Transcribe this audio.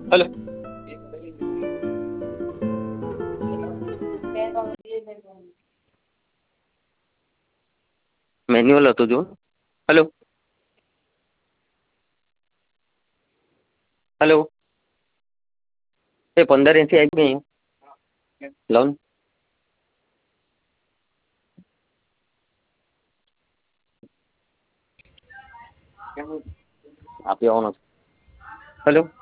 Hello. Manual હતું જો. Hello. Hello. એ 15 એસી આવી લોન આપી આવવાનો. હલો.